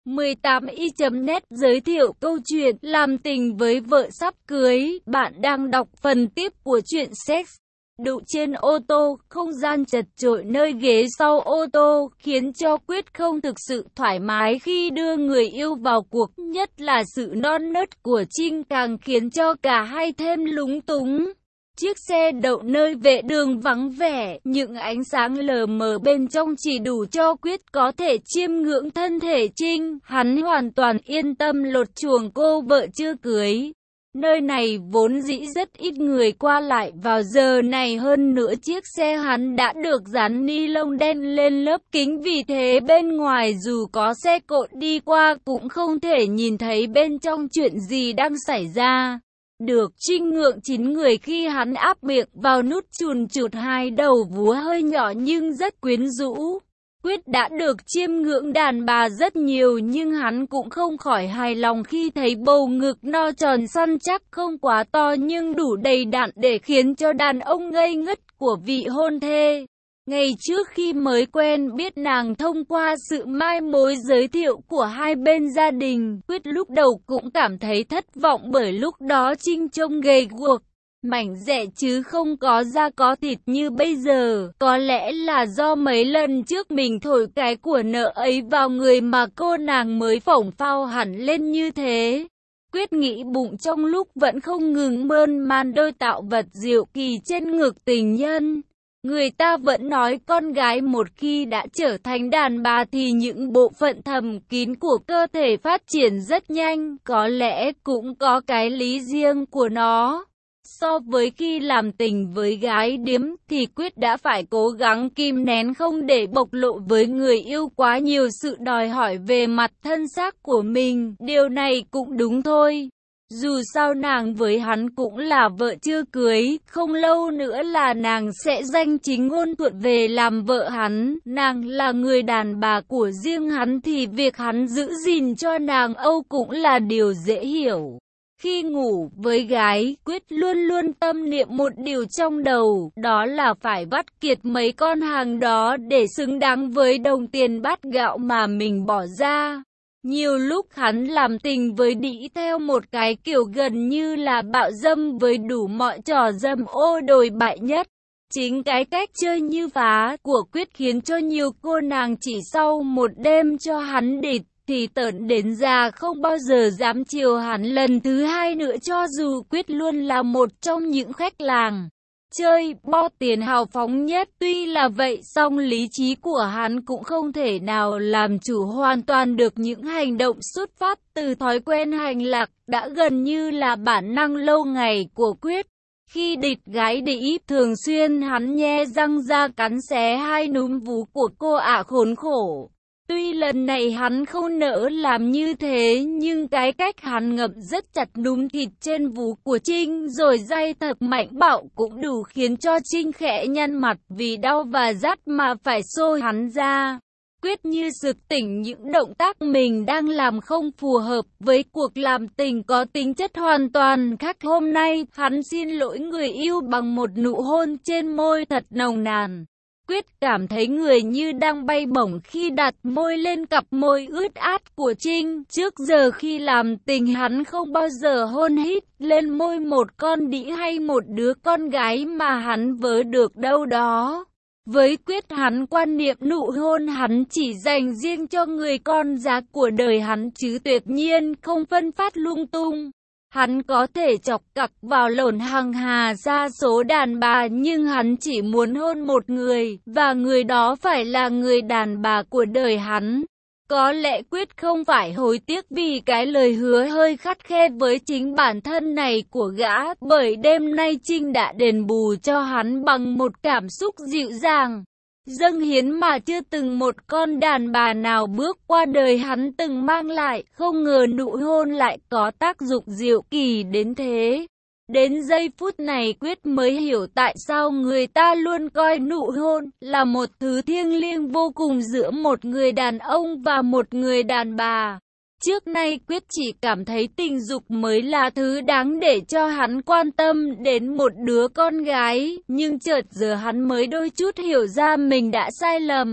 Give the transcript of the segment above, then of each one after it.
18i.net giới thiệu câu chuyện làm tình với vợ sắp cưới. Bạn đang đọc phần tiếp của truyện Sex. Đụ trên ô tô, không gian chật chội nơi ghế sau ô tô, khiến cho Quyết không thực sự thoải mái khi đưa người yêu vào cuộc. Nhất là sự non nớt của Trinh càng khiến cho cả hai thêm lúng túng. Chiếc xe đậu nơi vệ đường vắng vẻ, những ánh sáng lờ mờ bên trong chỉ đủ cho Quyết có thể chiêm ngưỡng thân thể Trinh. Hắn hoàn toàn yên tâm lột chuồng cô vợ chưa cưới. Nơi này vốn dĩ rất ít người qua lại vào giờ này, hơn nữa chiếc xe hắn đã được dán ni lông đen lên lớp kính, vì thế bên ngoài dù có xe cộ đi qua cũng không thể nhìn thấy bên trong chuyện gì đang xảy ra. Được Trinh ngượng chín người khi hắn áp miệng vào nút chùn chụt hai đầu vú hơi nhỏ nhưng rất quyến rũ. Quyết đã được chiêm ngưỡng đàn bà rất nhiều nhưng hắn cũng không khỏi hài lòng khi thấy bầu ngực no tròn săn chắc, không quá to nhưng đủ đầy đặn để khiến cho đàn ông ngây ngất của vị hôn thê. Ngày trước khi mới quen biết nàng thông qua sự mai mối giới thiệu của hai bên gia đình, Quyết lúc đầu cũng cảm thấy thất vọng bởi lúc đó Trinh trông gầy guộc, mảnh dẻ chứ không có da có thịt như bây giờ. Có lẽ là do mấy lần trước mình thổi cái của nợ ấy vào người mà cô nàng mới phổng phao hẳn lên như thế. Quyết nghĩ bụng trong lúc vẫn không ngừng mơn man đôi tạo vật diệu kỳ trên ngực tình nhân. Người ta vẫn nói con gái một khi đã trở thành đàn bà thì những bộ phận thầm kín của cơ thể phát triển rất nhanh, có lẽ cũng có cái lý riêng của nó. So với khi làm tình với gái điếm thì Quyết đã phải cố gắng kìm nén không để bộc lộ với người yêu quá nhiều sự đòi hỏi về mặt thân xác của mình. Điều này cũng đúng thôi. Dù sao nàng với hắn cũng là vợ chưa cưới, không lâu nữa là nàng sẽ danh chính ngôn thuận về làm vợ hắn. Nàng là người đàn bà của riêng hắn thì việc hắn giữ gìn cho nàng Âu cũng là điều dễ hiểu. Khi ngủ với gái, Quyết luôn luôn tâm niệm một điều trong đầu, đó là phải vắt kiệt mấy con hàng đó để xứng đáng với đồng tiền bát gạo mà mình bỏ ra. Nhiều lúc hắn làm tình với đĩ theo một cái kiểu gần như là bạo dâm với đủ mọi trò dâm ô đồi bại nhất. Chính cái cách chơi như phá của Quyết khiến cho nhiều cô nàng chỉ sau một đêm cho hắn địt thì tởn đến già không bao giờ dám chiều hắn lần thứ hai nữa, cho dù Quyết luôn là một trong những khách làng chơi bo tiền hào phóng nhất. Tuy là vậy song lý trí của hắn cũng không thể nào làm chủ hoàn toàn được những hành động xuất phát từ thói quen hành lạc đã gần như là bản năng lâu ngày của Quyết. Khi địt gái đĩ, thường xuyên hắn nhe răng ra cắn xé hai núm vú của cô ả khốn khổ. Tuy lần này hắn không nỡ làm như thế nhưng cái cách hắn ngậm rất chặt núm thịt trên vú của Trinh rồi day thật mạnh bạo cũng đủ khiến cho Trinh khẽ nhăn mặt vì đau và rát mà phải xôi hắn ra. Quyết như sực tỉnh những động tác mình đang làm không phù hợp với cuộc làm tình có tính chất hoàn toàn khác. Hôm nay hắn xin lỗi người yêu bằng một nụ hôn trên môi thật nồng nàn. Quyết cảm thấy người như đang bay bổng khi đặt môi lên cặp môi ướt át của Trinh. Trước giờ khi làm tình hắn không bao giờ hôn hít lên môi một con đĩ hay một đứa con gái mà hắn vớ được đâu đó. Với Quyết, hắn quan niệm nụ hôn hắn chỉ dành riêng cho người con giá của đời hắn chứ tuyệt nhiên không phân phát lung tung. Hắn có thể chọc cặc vào lổn hàng hà sa số đàn bà nhưng hắn chỉ muốn hôn một người, và người đó phải là người đàn bà của đời hắn. Có lẽ Quyết không phải hối tiếc vì cái lời hứa hơi khắt khe với chính bản thân này của gã, bởi đêm nay Trinh đã đền bù cho hắn bằng một cảm xúc dịu dàng, dâng hiến mà chưa từng một con đàn bà nào bước qua đời hắn từng mang lại. Không ngờ nụ hôn lại có tác dụng diệu kỳ đến thế. Đến giây phút này Quyết mới hiểu tại sao người ta luôn coi nụ hôn là một thứ thiêng liêng vô cùng giữa một người đàn ông và một người đàn bà. Trước nay Quyết chỉ cảm thấy tình dục mới là thứ đáng để cho hắn quan tâm đến một đứa con gái, nhưng chợt giờ hắn mới đôi chút hiểu ra mình đã sai lầm.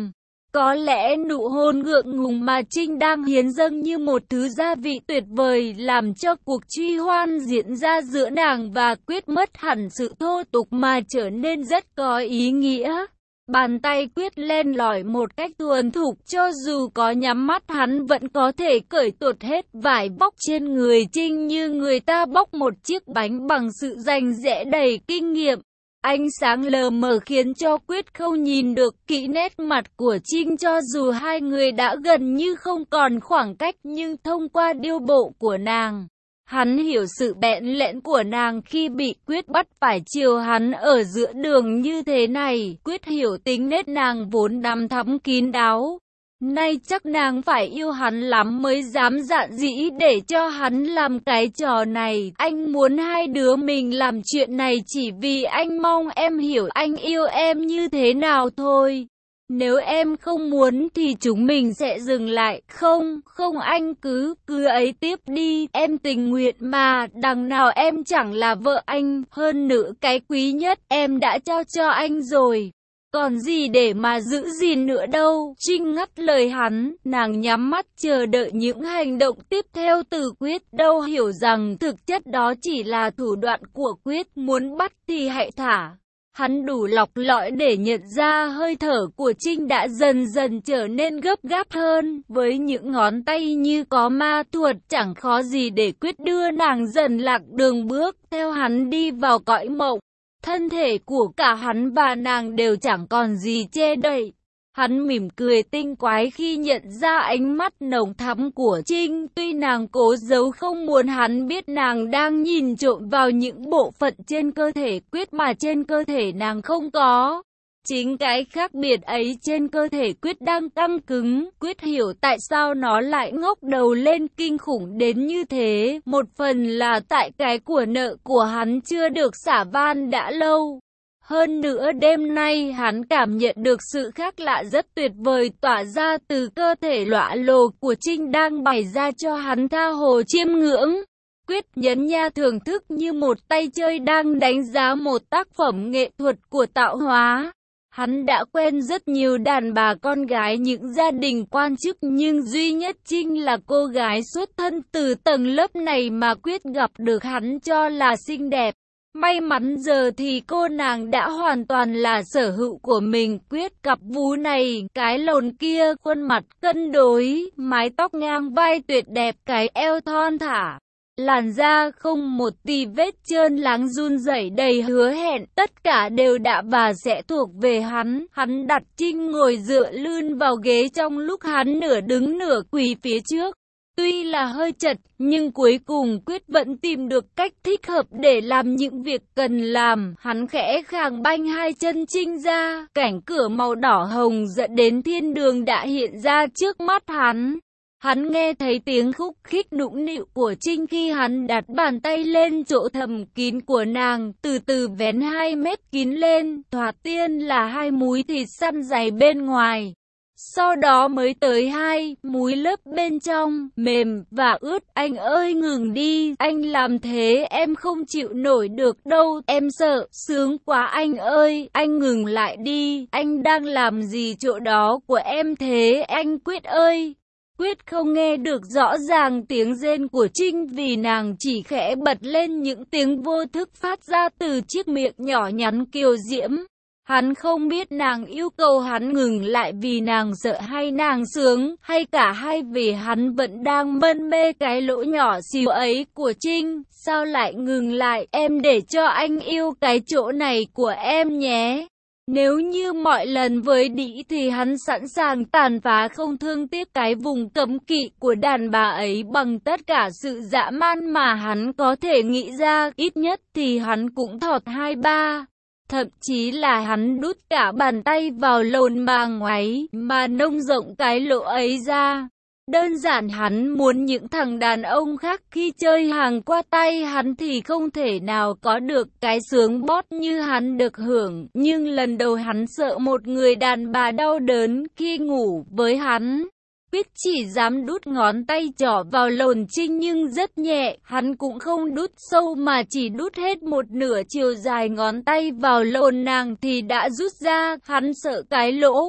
Có lẽ nụ hôn ngượng ngùng mà Trinh đang hiến dâng như một thứ gia vị tuyệt vời làm cho cuộc truy hoan diễn ra giữa nàng và Quyết mất hẳn sự thô tục mà trở nên rất có ý nghĩa. Bàn tay Quyết len lỏi một cách thuần thục, cho dù có nhắm mắt hắn vẫn có thể cởi tuột hết vải bóc trên người Trinh như người ta bóc một chiếc bánh bằng sự rành rẽ đầy kinh nghiệm. Ánh sáng lờ mờ khiến cho Quyết không nhìn được kỹ nét mặt của Trinh, cho dù hai người đã gần như không còn khoảng cách, nhưng thông qua điêu bộ của nàng, hắn hiểu sự bẽn lẽn của nàng khi bị Quyết bắt phải chiều hắn ở giữa đường như thế này. Quyết hiểu tính nết nàng vốn đắm thắm kín đáo. Nay chắc nàng phải yêu hắn lắm mới dám dạn dĩ để cho hắn làm cái trò này. Anh muốn hai đứa mình làm chuyện này chỉ vì anh mong em hiểu anh yêu em như thế nào thôi. Nếu em không muốn thì chúng mình sẽ dừng lại. Không, anh cứ ấy tiếp đi. Em tình nguyện mà, đằng nào em chẳng là vợ anh. Hơn nữa cái quý nhất em đã trao cho anh rồi. Còn gì để mà giữ gìn nữa đâu. Trinh ngắt lời hắn, nàng nhắm mắt chờ đợi những hành động tiếp theo từ Quyết, đâu hiểu rằng thực chất đó chỉ là thủ đoạn của Quyết, muốn bắt thì hãy thả. Hắn đủ lọc lọi để nhận ra hơi thở của Trinh đã dần dần trở nên gấp gáp hơn, với những ngón tay như có ma thuật, chẳng khó gì để Quyết đưa nàng dần lạc đường bước theo hắn đi vào cõi mộng. Thân thể của cả hắn và nàng đều chẳng còn gì che đậy. Hắn mỉm cười tinh quái khi nhận ra ánh mắt nồng thắm của Trinh, tuy nàng cố giấu không muốn hắn biết nàng đang nhìn trộm vào những bộ phận trên cơ thể Quyết mà trên cơ thể nàng không có. Chính cái khác biệt ấy trên cơ thể Quyết đang căng cứng. Quyết hiểu tại sao nó lại ngóc đầu lên kinh khủng đến như thế. Một phần là tại cái của nợ của hắn chưa được xả van đã lâu. Hơn nữa đêm nay hắn cảm nhận được sự khác lạ rất tuyệt vời tỏa ra từ cơ thể lõa lồ của Trinh đang bày ra cho hắn tha hồ chiêm ngưỡng. Quyết nhấn nha thưởng thức như một tay chơi đang đánh giá một tác phẩm nghệ thuật của tạo hóa. Hắn đã quen rất nhiều đàn bà con gái những gia đình quan chức, nhưng duy nhất Trinh là cô gái xuất thân từ tầng lớp này mà Quyết gặp được hắn cho là xinh đẹp. May mắn giờ thì cô nàng đã hoàn toàn là sở hữu của mình. Quyết cặp vú này, cái lồn kia, khuôn mặt cân đối, mái tóc ngang vai tuyệt đẹp, cái eo thon thả. Làn da không một tì vết trơn láng run rẩy đầy hứa hẹn, tất cả đều đã và sẽ thuộc về hắn. Hắn đặt Trinh ngồi dựa lưng vào ghế trong lúc hắn nửa đứng nửa quỳ phía trước. Tuy là hơi chật, nhưng cuối cùng Quyết vẫn tìm được cách thích hợp để làm những việc cần làm. Hắn khẽ khàng banh hai chân Trinh ra, cảnh cửa màu đỏ hồng dẫn đến thiên đường đã hiện ra trước mắt hắn. Hắn nghe thấy tiếng khúc khích nũng nịu của Trinh khi hắn đặt bàn tay lên chỗ thầm kín của nàng, từ từ vén 2 mét kín lên, thoạt tiên là 2 múi thịt săn dày bên ngoài. Sau đó mới tới 2 múi lớp bên trong, mềm và ướt. Anh ơi ngừng đi, anh làm thế em không chịu nổi được đâu, em sợ, sướng quá anh ơi, anh ngừng lại đi, anh đang làm gì chỗ đó của em thế anh Quyết ơi. Quyết không nghe được rõ ràng tiếng rên của Trinh vì nàng chỉ khẽ bật lên những tiếng vô thức phát ra từ chiếc miệng nhỏ nhắn kiều diễm. Hắn không biết nàng yêu cầu hắn ngừng lại vì nàng sợ hay nàng sướng, hay cả hai vì hắn vẫn đang mân mê cái lỗ nhỏ xíu ấy của Trinh. Sao lại ngừng lại, em để cho anh yêu cái chỗ này của em nhé. Nếu như mọi lần với đĩ thì hắn sẵn sàng tàn phá không thương tiếc cái vùng cấm kỵ của đàn bà ấy bằng tất cả sự dã man mà hắn có thể nghĩ ra, ít nhất thì hắn cũng thọt 2-3. Thậm chí là hắn đút cả bàn tay vào lồn bà ngoáy mà nông rộng cái lỗ ấy ra. Đơn giản hắn muốn những thằng đàn ông khác khi chơi hàng qua tay hắn thì không thể nào có được cái sướng bót như hắn được hưởng. Nhưng lần đầu hắn sợ một người đàn bà đau đớn khi ngủ với hắn. Quyết chỉ dám đút ngón tay trỏ vào lồn Trinh nhưng rất nhẹ, hắn cũng không đút sâu mà chỉ đút hết một nửa chiều dài ngón tay vào lồn nàng thì đã rút ra, hắn sợ cái lỗ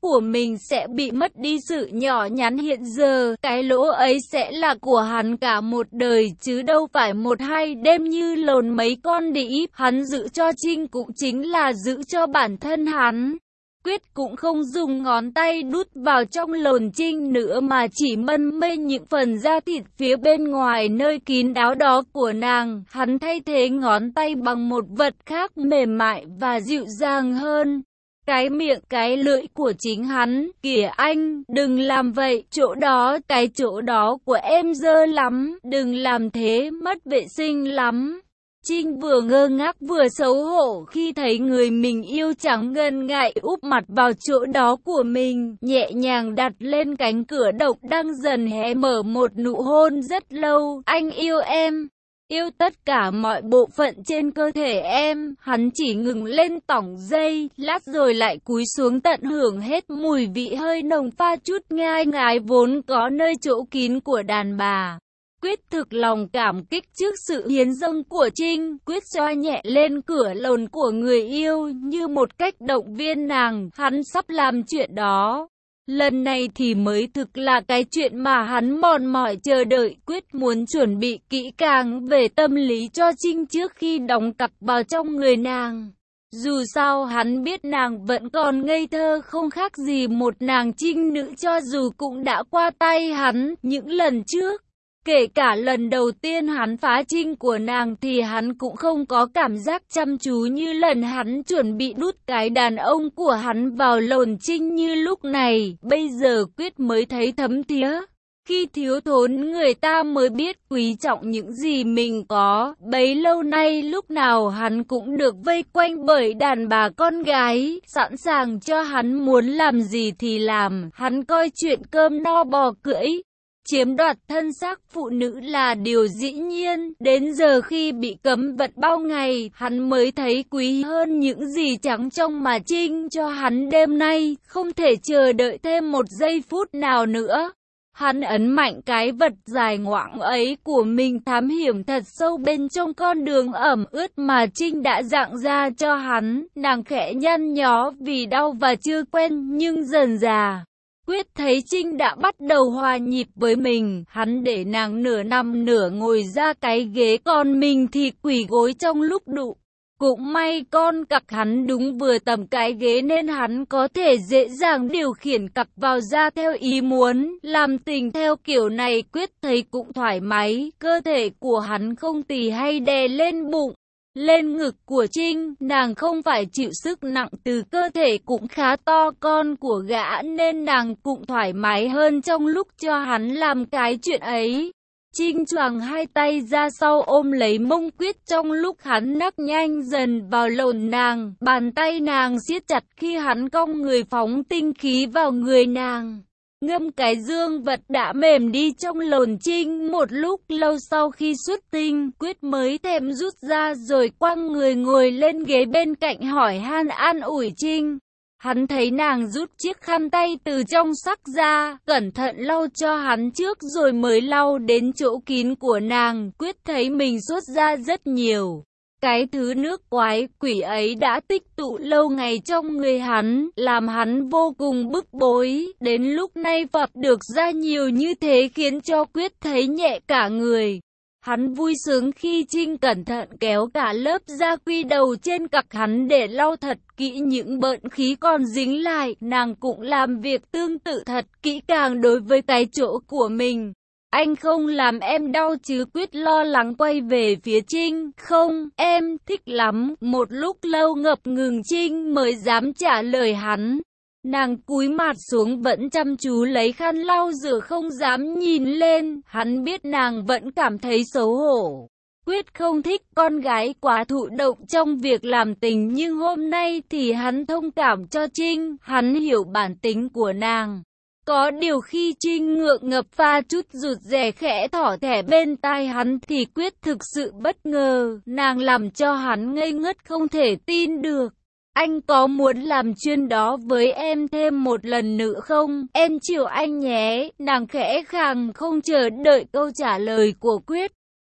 của mình sẽ bị mất đi sự nhỏ nhắn hiện giờ, cái lỗ ấy sẽ là của hắn cả một đời chứ đâu phải một hai đêm như lồn mấy con đĩ. Hắn giữ cho Trinh cũng chính là giữ cho bản thân hắn. Quyết cũng không dùng ngón tay đút vào trong lồn Trinh nữa mà chỉ mân mê những phần da thịt phía bên ngoài nơi kín đáo đó của nàng. Hắn thay thế ngón tay bằng một vật khác mềm mại và dịu dàng hơn. Cái miệng cái lưỡi của chính hắn. Kìa anh, đừng làm vậy, cái chỗ đó của em dơ lắm, đừng làm thế, mất vệ sinh lắm. Trinh vừa ngơ ngác vừa xấu hổ khi thấy người mình yêu chẳng ngần ngại úp mặt vào chỗ đó của mình, nhẹ nhàng đặt lên cánh cửa độc đang dần hé mở một nụ hôn rất lâu. Anh yêu em, yêu tất cả mọi bộ phận trên cơ thể em. Hắn chỉ ngừng lên tỏng dây, lát rồi lại cúi xuống tận hưởng hết mùi vị hơi nồng pha chút ngai ngái vốn có nơi chỗ kín của đàn bà. Quyết thực lòng cảm kích trước sự hiến dâng của Trinh. Quyết xoa nhẹ lên cửa lồn của người yêu như một cách động viên nàng. Hắn sắp làm chuyện đó. Lần này thì mới thực là cái chuyện mà hắn mòn mỏi chờ đợi. Quyết muốn chuẩn bị kỹ càng về tâm lý cho Trinh trước khi đóng cặc vào trong người nàng. Dù sao hắn biết nàng vẫn còn ngây thơ không khác gì một nàng trinh nữ cho dù cũng đã qua tay hắn những lần trước. Kể cả lần đầu tiên hắn phá trinh của nàng thì hắn cũng không có cảm giác chăm chú như lần hắn chuẩn bị đút cái đàn ông của hắn vào lồn trinh như lúc này. Bây giờ Quyết mới thấy thấm thía. Khi thiếu thốn người ta mới biết quý trọng những gì mình có. Bấy lâu nay lúc nào hắn cũng được vây quanh bởi đàn bà con gái, sẵn sàng cho hắn muốn làm gì thì làm. Hắn coi chuyện cơm no bò cưỡi, chiếm đoạt thân xác phụ nữ là điều dĩ nhiên. Đến giờ khi bị cấm vận bao ngày, hắn mới thấy quý hơn những gì trắng trong mà Trinh cho hắn đêm nay. Không thể chờ đợi thêm một giây phút nào nữa. Hắn ấn mạnh cái vật dài ngoằng ấy của mình thám hiểm thật sâu bên trong con đường ẩm ướt mà Trinh đã dặn ra cho hắn. Nàng khẽ nhăn nhó vì đau và chưa quen, nhưng dần dà Quyết thấy Trinh đã bắt đầu hòa nhịp với mình. Hắn để nàng nửa nằm nửa ngồi ra cái ghế, còn mình thì quỳ gối trong lúc đụ. Cũng may con cặc hắn đúng vừa tầm cái ghế nên hắn có thể dễ dàng điều khiển cặc vào ra theo ý muốn. Làm tình theo kiểu này Quyết thấy cũng thoải mái. Cơ thể của hắn không tì hay đè lên bụng, lên ngực của Trinh. Nàng không phải chịu sức nặng từ cơ thể cũng khá to con của gã nên nàng cũng thoải mái hơn trong lúc cho hắn làm cái chuyện ấy. Trinh choàng hai tay ra sau ôm lấy mông Quyết trong lúc hắn nắc nhanh dần vào lồn nàng. Bàn tay nàng siết chặt khi hắn cong người phóng tinh khí vào người nàng. Ngâm cái dương vật đã mềm đi trong lồn Trinh. Một lúc lâu sau khi xuất tinh, Quyết mới thèm rút ra rồi quăng người ngồi lên ghế bên cạnh hỏi han an ủi Trinh. Hắn thấy nàng rút chiếc khăn tay từ trong xắc ra, cẩn thận lau cho hắn trước rồi mới lau đến chỗ kín của nàng. Quyết thấy mình sốt ra rất nhiều. Cái thứ nước quái quỷ ấy đã tích tụ lâu ngày trong người hắn, làm hắn vô cùng bức bối. Đến lúc nay vập được ra nhiều như thế khiến cho Quyết thấy nhẹ cả người. Hắn vui sướng khi Trinh cẩn thận kéo cả lớp da quy đầu trên cặc hắn để lau thật kỹ những bợn khí còn dính lại. Nàng cũng làm việc tương tự thật kỹ càng đối với cái chỗ của mình. Anh không làm em đau chứ? Quyết lo lắng quay về phía Trinh. Không, em thích lắm. Một lúc lâu ngập ngừng Trinh mới dám trả lời hắn. Nàng cúi mặt xuống vẫn chăm chú lấy khăn lau rửa không dám nhìn lên. Hắn biết nàng vẫn cảm thấy xấu hổ. Quyết không thích con gái quá thụ động trong việc làm tình, nhưng hôm nay thì hắn thông cảm cho Trinh. Hắn hiểu bản tính của nàng. Có điều khi Trinh ngượng ngập pha chút rụt rè khẽ thỏ thẻ bên tai hắn thì Quyết thực sự bất ngờ. Nàng làm cho hắn ngây ngất không thể tin được. Anh có muốn làm chuyện đó với em thêm một lần nữa không? Em chiều anh nhé. Nàng khẽ khàng không chờ đợi câu trả lời của Quyết.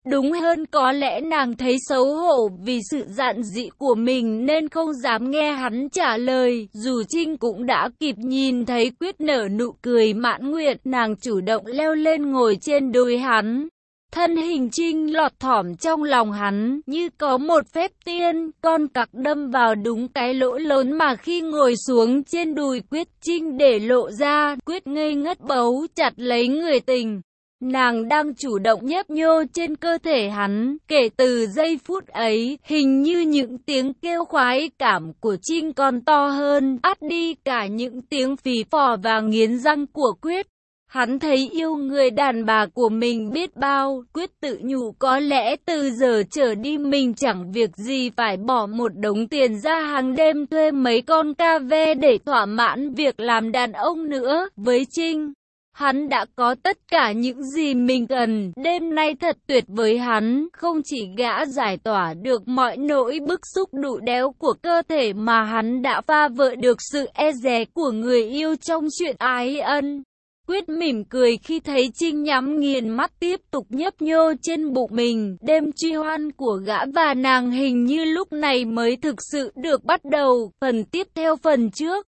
Đúng hơn có lẽ nàng thấy xấu hổ vì sự giản dị của mình nên không dám nghe hắn trả lời. Dù Trinh cũng đã kịp nhìn thấy Quyết nở nụ cười mãn nguyện, nàng chủ động leo lên ngồi trên đùi hắn. Thân hình Trinh lọt thỏm trong lòng hắn, như có một phép tiên, con cặc đâm vào đúng cái lỗ lớn mà khi ngồi xuống trên đùi Quyết, Trinh để lộ ra. Quyết ngây ngất bấu chặt lấy người tình. Nàng đang chủ động nhấp nhô trên cơ thể hắn. Kể từ giây phút ấy, hình như những tiếng kêu khoái cảm của Trinh còn to hơn, át đi cả những tiếng phì phò và nghiến răng của Quyết. Hắn thấy yêu người đàn bà của mình biết bao. Quyết tự nhủ có lẽ từ giờ trở đi mình chẳng việc gì phải bỏ một đống tiền ra hàng đêm thuê mấy con ca ve để thỏa mãn việc làm đàn ông nữa. Với Trinh, hắn đã có tất cả những gì mình cần. Đêm nay thật tuyệt với hắn, không chỉ gã giải tỏa được mọi nỗi bức xúc đụ đéo của cơ thể mà hắn đã phá vỡ được sự e dè của người yêu trong chuyện ái ân. Quyết mỉm cười khi thấy Trinh nhắm nghiền mắt tiếp tục nhấp nhô trên bụng mình. Đêm truy hoan của gã và nàng hình như lúc này mới thực sự được bắt đầu. Phần tiếp theo phần trước.